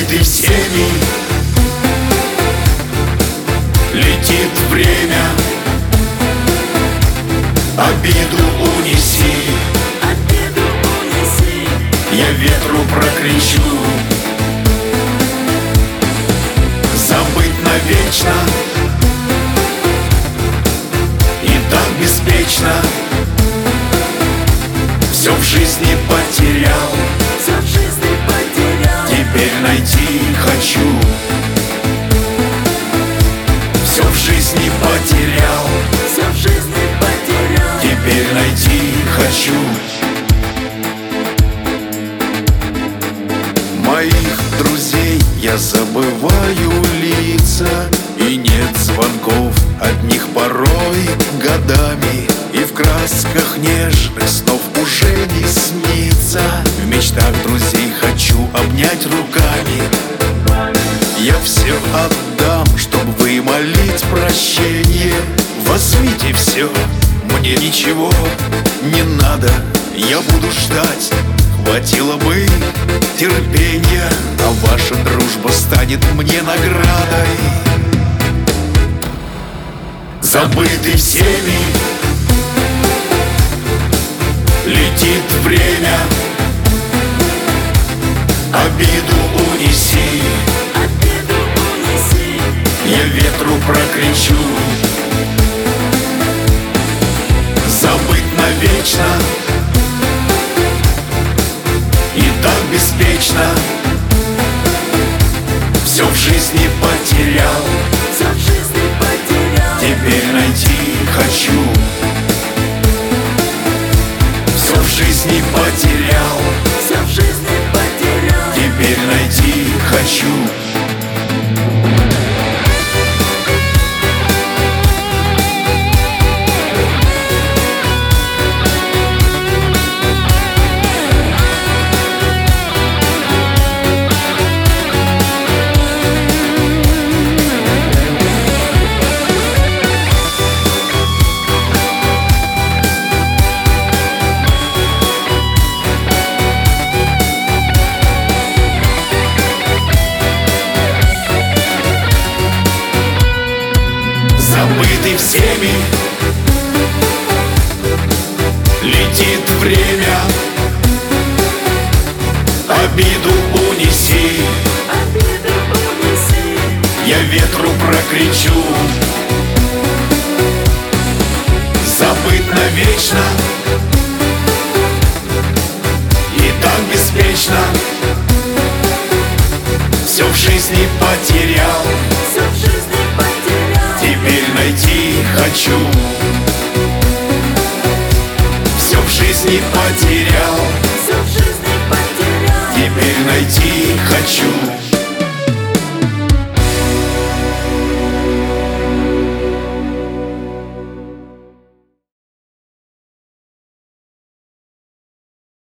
Забытый всеми, летит время. Обиду унеси, я ветру прокричу. Забыть навечно и так беспечно. Все в жизни потерял, теперь найти хочу. Все в жизни потерял, теперь найти хочу. Моих друзей я забываю лица, и нет звонков от них порой годами. И в красках нежных снов уже не снится. В мечтах друзей хочу обнять руками. Я все отдам, чтоб вымолить прощение. Возьмите все, мне ничего не надо. Я буду ждать, хватило бы терпения, а ваша дружба станет мне наградой. Забытый всеми, летит время. Обиду унеси, я ветру прокричу. Забыть навечно и так беспечно. Все в жизни потерял, теперь найти хочу. Все в жизни потерял, теперь найти хочу. Забытый всеми, летит время. Обиду унеси, я ветру прокричу. Забыть навечно и так беспечно. Все в жизни потерял, теперь найти хочу. Все в жизни потерял, теперь найти хочу.